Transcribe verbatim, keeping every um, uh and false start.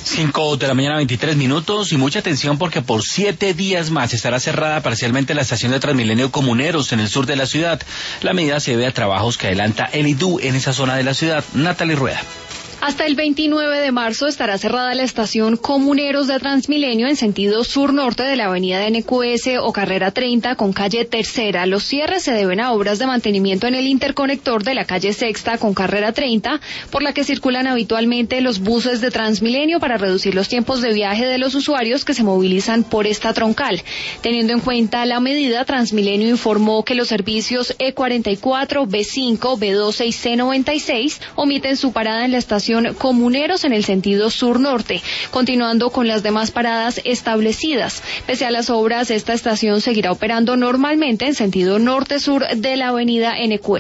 Cinco de la mañana, veintitrés minutos, y mucha atención porque por siete días más estará cerrada parcialmente la estación de Transmilenio Comuneros en el sur de la ciudad. La medida se debe a trabajos que adelanta el I D U en esa zona de la ciudad. Natalie Rueda. Hasta el veintinueve de marzo estará cerrada la estación Comuneros de Transmilenio en sentido sur-norte de la avenida N Q S o carrera treinta con calle Tercera. Los cierres se deben a obras de mantenimiento en el interconector de la calle Sexta con carrera treinta, por la que circulan habitualmente los buses de Transmilenio para reducir los tiempos de viaje de los usuarios que se movilizan por esta troncal. Teniendo en cuenta la medida, Transmilenio informó que los servicios E cuarenta y cuatro, B cinco, B doce y C noventa y seis omiten su parada en la estación Comuneros en el sentido sur-norte, continuando con las demás paradas establecidas. Pese a las obras, esta estación seguirá operando normalmente en sentido norte-sur de la avenida N Q